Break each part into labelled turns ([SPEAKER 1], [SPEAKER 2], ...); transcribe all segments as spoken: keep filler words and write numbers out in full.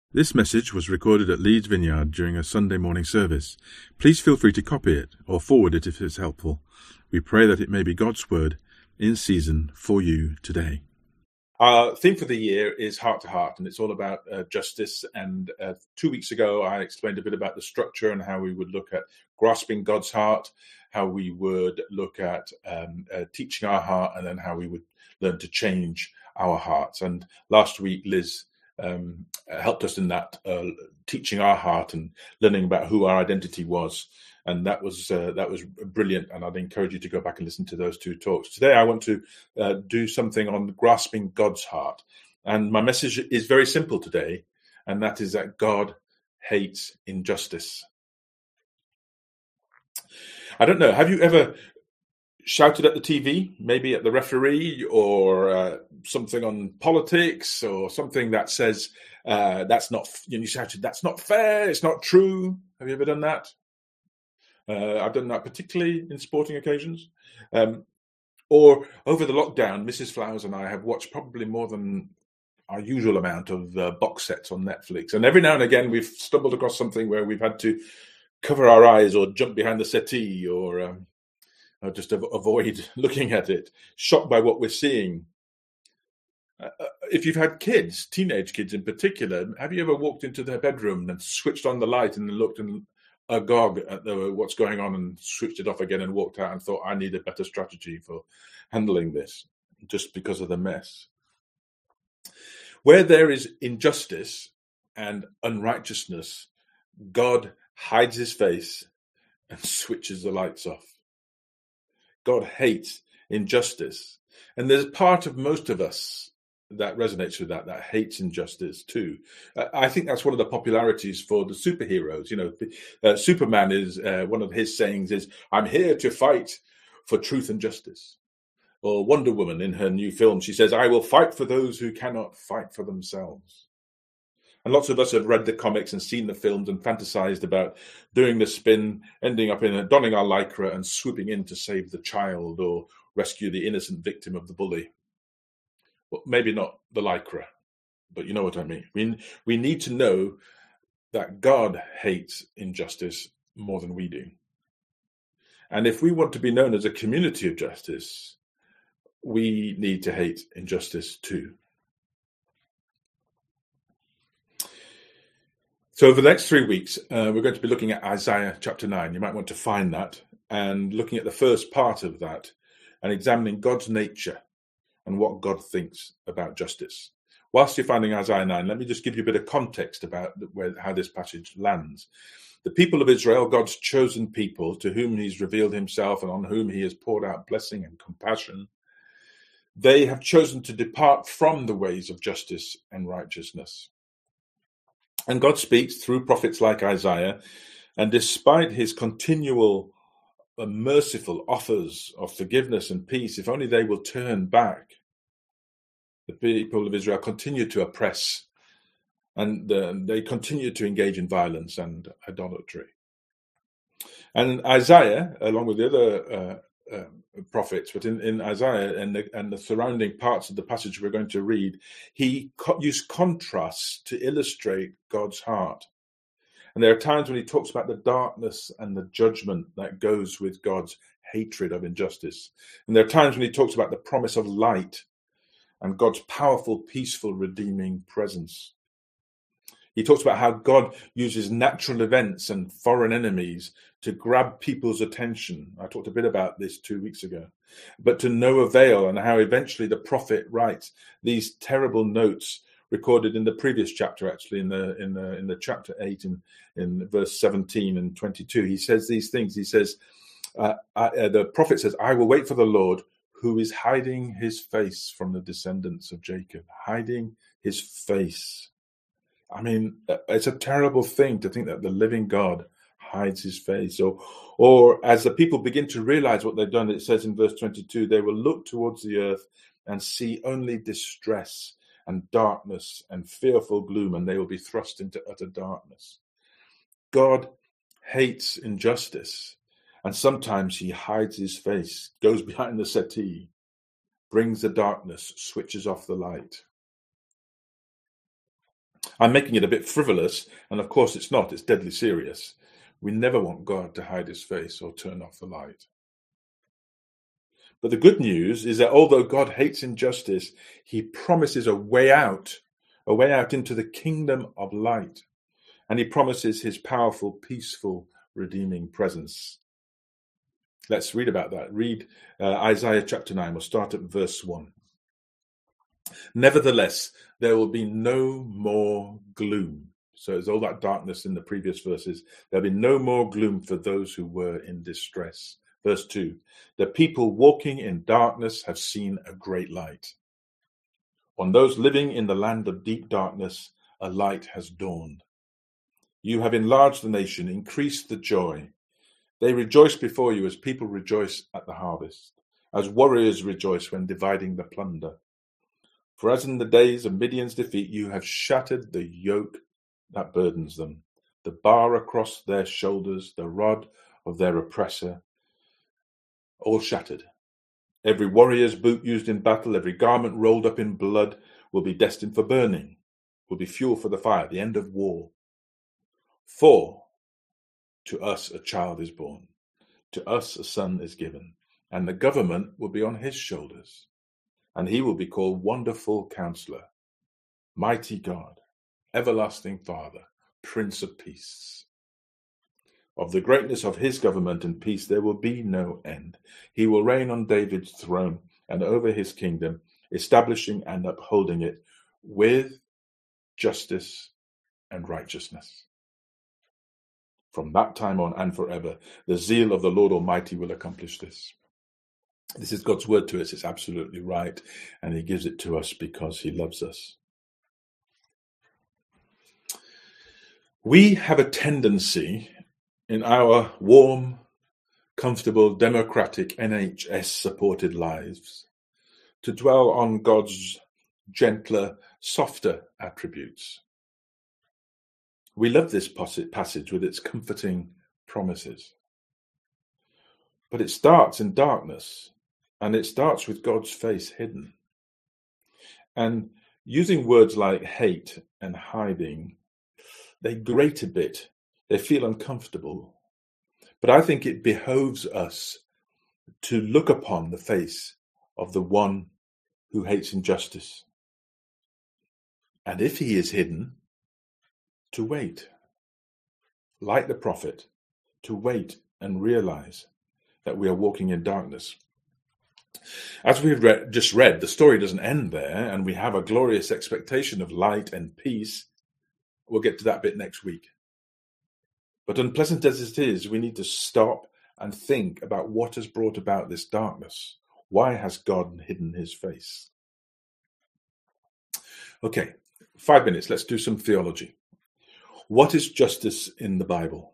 [SPEAKER 1] This message was recorded at Leeds Vineyard during a Sunday morning service. Please feel free to copy it or forward it if it's helpful. We pray that it may be God's word in season for you today. Our theme for the year is Heart to Heart, and it's all about uh, justice. And uh, two weeks ago, I explained a bit about the structure and how we would look at grasping God's heart, how we would look at um, uh, teaching our heart, and then how we would learn to change our hearts. And last week, Liz um, helped us in that, uh, teaching our heart and learning about who our identity was. And that was uh, that was brilliant, and I'd encourage you to go back and listen to those two talks. Today, I want to uh, do something on grasping God's heart. And my message is very simple today, and that is that God hates injustice. I don't know, have you ever shouted at the T V, maybe at the referee, or uh, something on politics, or something that says, uh, that's not, you know, you shouted, that's not fair, it's not true? Have you ever done that? Uh, I've done that particularly in sporting occasions. Um, or over the lockdown, Missus Flowers and I have watched probably more than our usual amount of uh, box sets on Netflix. And every now and again, we've stumbled across something where we've had to cover our eyes or jump behind the settee or, um, or just av- avoid looking at it, shocked by what we're seeing. Uh, if you've had kids, teenage kids in particular, have you ever walked into their bedroom and switched on the light and looked and agog at the, what's going on and switched it off again and walked out and thought, I need a better strategy for handling this just because of the mess? Where there is injustice and unrighteousness, God hides his face and switches the lights off. God hates injustice. And there's part of most of us that resonates with that, that hates injustice too. Uh, I think that's one of the popularities for the superheroes. You know, uh, Superman is, uh, one of his sayings is, I'm here to fight for truth and justice. Or Wonder Woman in her new film, she says, I will fight for those who cannot fight for themselves. And lots of us have read the comics and seen the films and fantasized about doing the spin, ending up in a, donning our lycra and swooping in to save the child or rescue the innocent victim of the bully. Well, maybe not the lycra, but you know what I mean. We, we need to know that God hates injustice more than we do. And if we want to be known as a community of justice, we need to hate injustice too. So over the next three weeks, uh, we're going to be looking at Isaiah chapter nine. You might want to find that and looking at the first part of that and examining God's nature and what God thinks about justice. Whilst you're finding Isaiah nine, let me just give you a bit of context about where, how this passage lands. The people of Israel, God's chosen people, to whom he's revealed himself and on whom he has poured out blessing and compassion, they have chosen to depart from the ways of justice and righteousness. And God speaks through prophets like Isaiah, and despite his continual uh, merciful offers of forgiveness and peace, if only they will turn back, the people of Israel continue to oppress, and uh, they continue to engage in violence and idolatry. And Isaiah, along with the other uh, uh, prophets, but in, in Isaiah and the, and the surrounding parts of the passage we're going to read, he co- used contrasts to illustrate God's heart. And there are times when he talks about the darkness and the judgment that goes with God's hatred of injustice. And there are times when he talks about the promise of light and God's powerful, peaceful, redeeming presence. He talks about how God uses natural events and foreign enemies to grab people's attention. I talked a bit about this two weeks ago, but to no avail, and how eventually the prophet writes these terrible notes recorded in the previous chapter, actually in the in the in the chapter eight, in in verse seventeen and twenty-two. He says these things. He says, uh, I, uh, the prophet says, "I will wait for the Lord, who is hiding his face from the descendants of Jacob," hiding his face. I mean, it's a terrible thing to think that the living God hides his face. Or, or as the people begin to realize what they've done, it says in verse twenty-two, they will look towards the earth and see only distress and darkness and fearful gloom, and they will be thrust into utter darkness. God hates injustice, and sometimes he hides his face, goes behind the settee, brings the darkness, switches off the light. I'm making it a bit frivolous, and of course it's not. It's deadly serious. We never want God to hide his face or turn off the light. But the good news is that although God hates injustice, he promises a way out, a way out into the kingdom of light. And he promises his powerful, peaceful, redeeming presence. Let's read about that. Read uh, Isaiah chapter nine. We'll start at verse one. Nevertheless, there will be no more gloom. So there's all that darkness in the previous verses. There'll be no more gloom for those who were in distress. Verse two, the people walking in darkness have seen a great light. On those living in the land of deep darkness, a light has dawned. You have enlarged the nation, increased the joy. They rejoice before you as people rejoice at the harvest, as warriors rejoice when dividing the plunder. For as in the days of Midian's defeat, you have shattered the yoke that burdens them, the bar across their shoulders, the rod of their oppressor, all shattered. Every warrior's boot used in battle, every garment rolled up in blood will be destined for burning, will be fuel for the fire, the end of war. For to us a child is born, to us a son is given, and the government will be on his shoulders, and he will be called Wonderful Counselor, Mighty God, Everlasting Father, Prince of Peace. Of the greatness of his government and peace there will be no end. He will reign on David's throne and over his kingdom, establishing and upholding it with justice and righteousness. From that time on and forever, the zeal of the Lord Almighty will accomplish this. This is God's word to us. It's absolutely right. And he gives it to us because he loves us. We have a tendency in our warm, comfortable, democratic, N H S-supported lives to dwell on God's gentler, softer attributes. We love this passage with its comforting promises. But it starts in darkness, and it starts with God's face hidden. And using words like hate and hiding, they grate a bit. They feel uncomfortable. But I think it behoves us to look upon the face of the one who hates injustice. And if he is hidden, to wait, like the prophet, to wait and realize that we are walking in darkness. As we've read, just read, the story doesn't end there, and we have a glorious expectation of light and peace. We'll get to that bit next week. But unpleasant as it is, we need to stop and think about what has brought about this darkness. Why has God hidden his face? Okay, five minutes. Let's do some theology. What is justice in the Bible?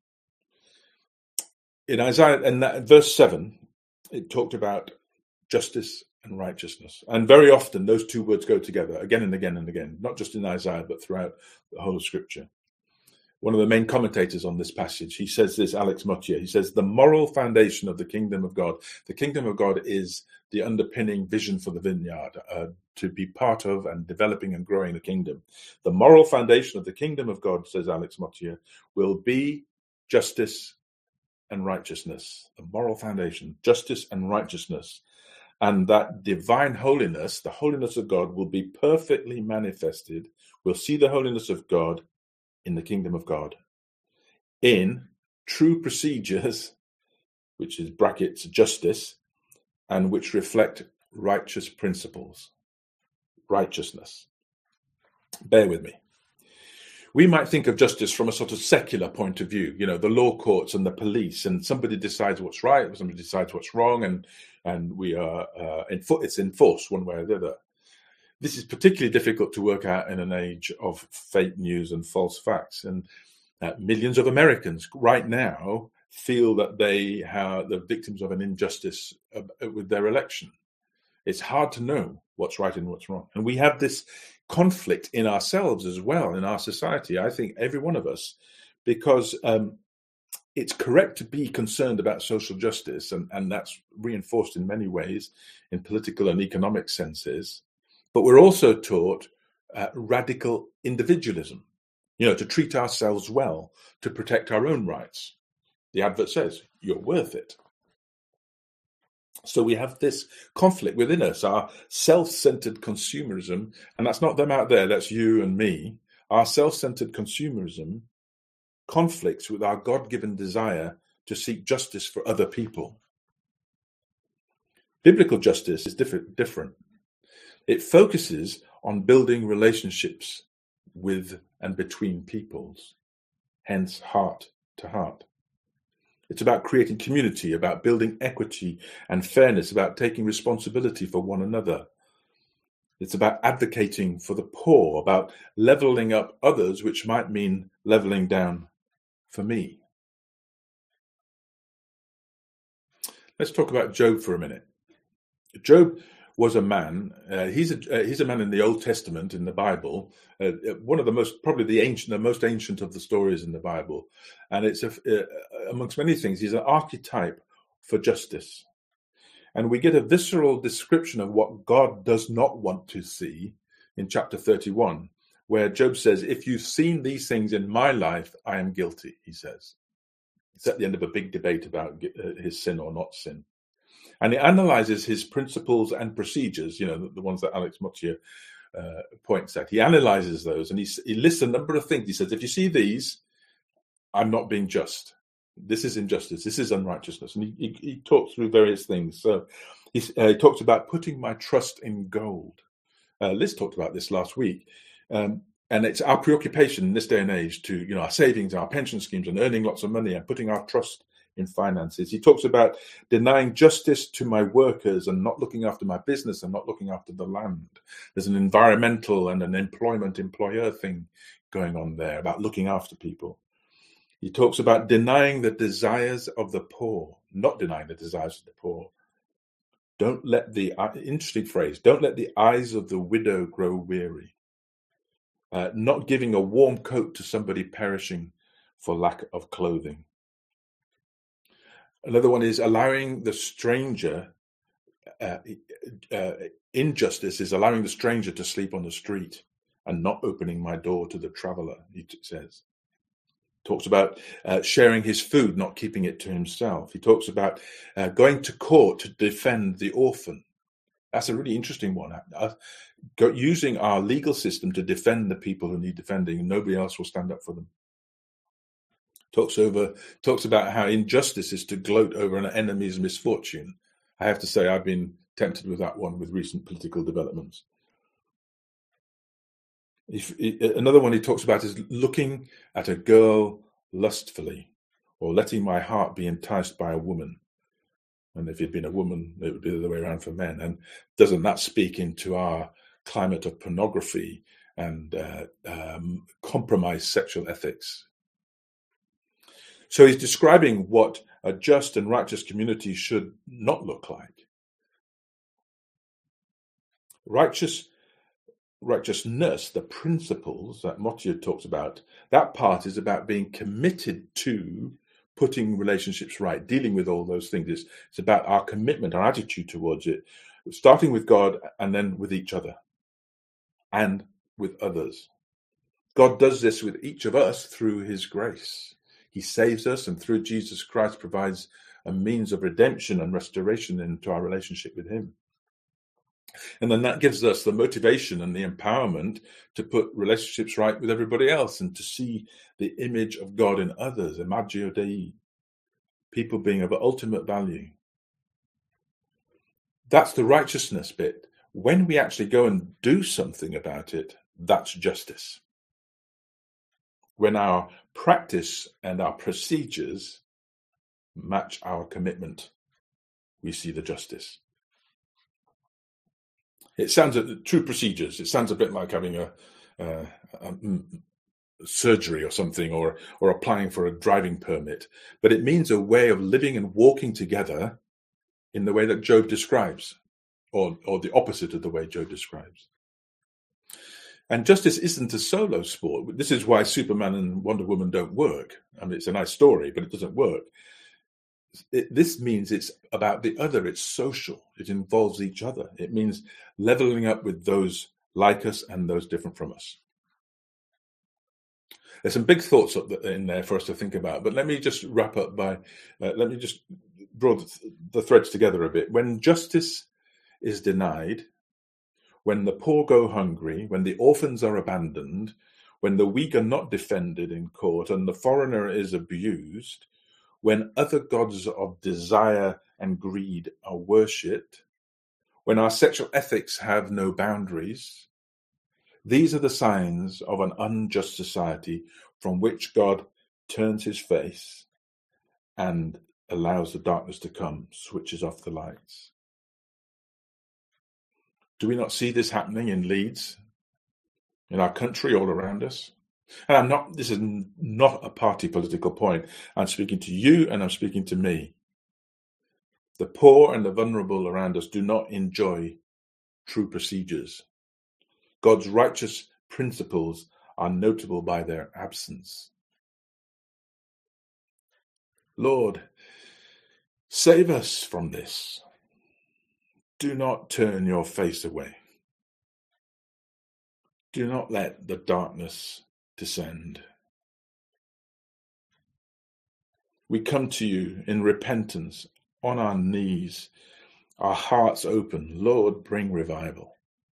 [SPEAKER 1] In Isaiah, in that, verse seven, it talked about justice and righteousness. And very often those two words go together again and again and again, not just in Isaiah, but throughout the whole of Scripture. One of the main commentators on this passage, he says this, Alex Mottier, he says, the moral foundation of the kingdom of God. The kingdom of God is the underpinning vision for the vineyard, uh, to be part of and developing and growing the kingdom. The moral foundation of the kingdom of God, says Alex Mottier, will be justice and righteousness. The moral foundation, justice and righteousness. And that divine holiness, the holiness of God, will be perfectly manifested. We'll see the holiness of God in the kingdom of God, in true procedures, which is brackets justice, and which reflect righteous principles, righteousness. Bear with me. We might think of justice from a sort of secular point of view, you know, the law courts and the police, and somebody decides what's right, somebody decides what's wrong, and and we are uh, enfor- it's enforced one way or the other. This is particularly difficult to work out in an age of fake news and false facts. And uh, millions of Americans right now feel that they are the victims of an injustice uh, with their election. It's hard to know what's right and what's wrong. And we have this conflict in ourselves as well, in our society, I think every one of us, because um, it's correct to be concerned about social justice, and, and that's reinforced in many ways in political and economic senses. But we're also taught uh, radical individualism, you know, to treat ourselves well, to protect our own rights. The advert says, you're worth it. So we have this conflict within us, our self-centered consumerism, and that's not them out there, that's you and me. Our self-centered consumerism conflicts with our God-given desire to seek justice for other people. Biblical justice is different. different. It focuses on building relationships with and between peoples, hence heart to heart. It's about creating community, about building equity and fairness, about taking responsibility for one another. It's about advocating for the poor, about leveling up others, which might mean leveling down for me. Let's talk about Job for a minute. Job was a man. Uh, he's a uh, he's a man in the Old Testament in the Bible. Uh, one of the most probably the ancient, the most ancient of the stories in the Bible, and it's a, uh, amongst many things. He's an archetype for justice, and we get a visceral description of what God does not want to see in chapter thirty-one, where Job says, "If you've seen these things in my life, I am guilty." He says. It's at the end of a big debate about his sin or not sin. And he analyzes his principles and procedures, you know, the, the ones that Alex Mottier uh, points at. He analyzes those and he, he lists a number of things. He says, if you see these, I'm not being just. This is injustice. This is unrighteousness. And he, he, he talks through various things. So he, uh, he talks about putting my trust in gold. Uh, Liz talked about this last week. Um, and it's our preoccupation in this day and age to, you know, our savings, our pension schemes and earning lots of money and putting our trust in finances. He talks about denying justice to my workers and not looking after my business and not looking after the land. There's an environmental and an employment employer thing going on there about looking after people. He talks about denying the desires of the poor, not denying the desires of the poor. Don't let the, uh, interesting phrase, don't let the eyes of the widow grow weary. Uh, not giving a warm coat to somebody perishing for lack of clothing. Another one is allowing the stranger, uh, uh, injustice is allowing the stranger to sleep on the street and not opening my door to the traveler, he t- says. Talks about uh, sharing his food, not keeping it to himself. He talks about uh, going to court to defend the orphan. That's a really interesting one. Uh, go, using our legal system to defend the people who need defending, and nobody else will stand up for them. Talks over, talks about how injustice is to gloat over an enemy's misfortune. I have to say, I've been tempted with that one with recent political developments. If, another one he talks about is looking at a girl lustfully, or letting my heart be enticed by a woman. And if he'd been a woman, it would be the other way around for men. And doesn't that speak into our climate of pornography and uh, um, compromised sexual ethics? So he's describing what a just and righteous community should not look like. Righteous, righteousness, the principles that Mottier talks about, that part is about being committed to putting relationships right, dealing with all those things. It's, it's about our commitment, our attitude towards it, starting with God and then with each other and with others. God does this with each of us through his grace. He saves us, and through Jesus Christ provides a means of redemption and restoration into our relationship with him. And then that gives us the motivation and the empowerment to put relationships right with everybody else and to see the image of God in others, Imago Dei, people being of ultimate value. That's the righteousness bit. When we actually go and do something about it, that's justice. When our practice and our procedures match our commitment, we see the justice. It sounds like true procedures. It sounds a bit like having a, uh, a surgery or something, or or applying for a driving permit. But it means a way of living and walking together in the way that Job describes, or or the opposite of the way Job describes. And justice isn't a solo sport. This is why Superman and Wonder Woman don't work. I mean, it's a nice story, but it doesn't work. It, this means it's about the other. It's social. It involves each other. It means leveling up with those like us and those different from us. There's some big thoughts up in there for us to think about, but let me just wrap up by, uh, let me just draw the, the threads together a bit. When justice is denied, when the poor go hungry, when the orphans are abandoned, when the weak are not defended in court and the foreigner is abused, when other gods of desire and greed are worshipped, when our sexual ethics have no boundaries, these are the signs of an unjust society from which God turns his face and allows the darkness to come, switches off the lights. Do we not see this happening in Leeds, in our country, all around us? And I'm not, this is not a party political point. I'm speaking to you and I'm speaking to me. The poor and the vulnerable around us do not enjoy true procedures. God's righteous principles are notable by their absence. Lord, save us from this. Do not turn your face away. Do not let the darkness descend. We come to you in repentance, on our knees, our hearts open. Lord, bring revival.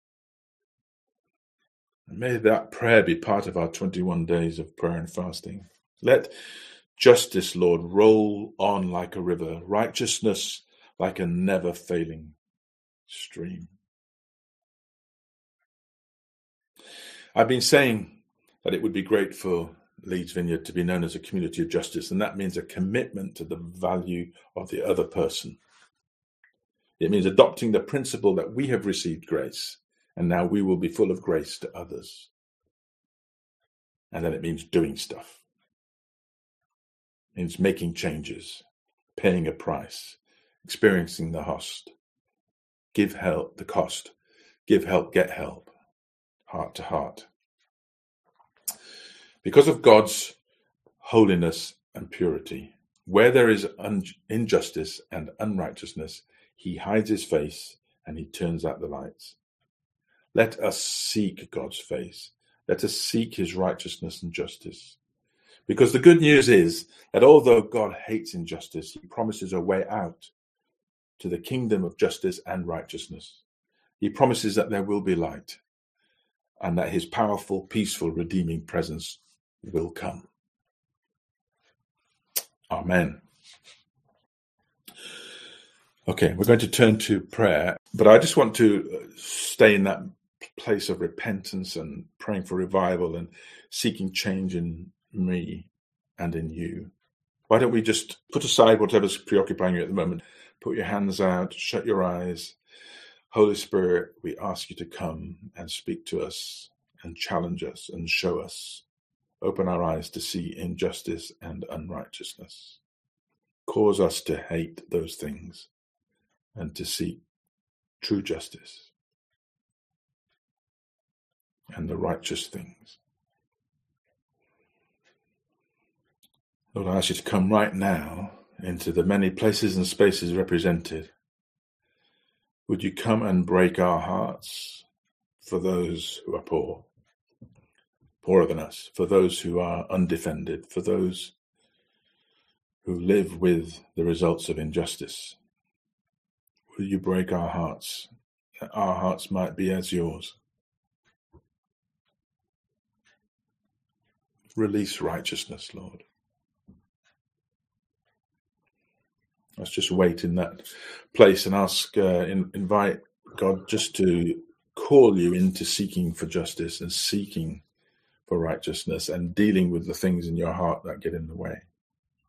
[SPEAKER 1] And may that prayer be part of our twenty-one days of prayer and fasting. Let justice, Lord, roll on like a river, righteousness like a never-failing stream. I've been saying that it would be great for Leeds Vineyard to be known as a community of justice, and that means a commitment to the value of the other person. It means adopting the principle that we have received grace, and now we will be full of grace to others. And then it means doing stuff. It means making changes, paying a price, experiencing the cost. Give help, the cost. Give help, get help. Heart to heart. Because of God's holiness and purity, where there is un- injustice and unrighteousness, he hides his face and he turns out the lights. Let us seek God's face. Let us seek his righteousness and justice. Because the good news is that although God hates injustice, he promises a way out to the kingdom of justice and righteousness. He promises that there will be light and that his powerful, peaceful, redeeming presence will come. Amen. Okay, we're going to turn to prayer, but I just want to stay in that place of repentance and praying for revival and seeking change in me and in you. Why don't we just put aside whatever's preoccupying you at the moment, put your hands out, shut your eyes. Holy Spirit, we ask you to come and speak to us and challenge us and show us. Open our eyes to see injustice and unrighteousness. Cause us to hate those things and to seek true justice and the righteous things. Lord, I ask you to come right now into the many places and spaces represented. Would you come and break our hearts for those who are poor, poorer than us, for those who are undefended, for those who live with the results of injustice? Will you break our hearts, that our hearts might be as yours? Release righteousness, Lord. Let's just wait in that place and ask, uh, in, invite God just to call you into seeking for justice and seeking for righteousness and dealing with the things in your heart that get in the way.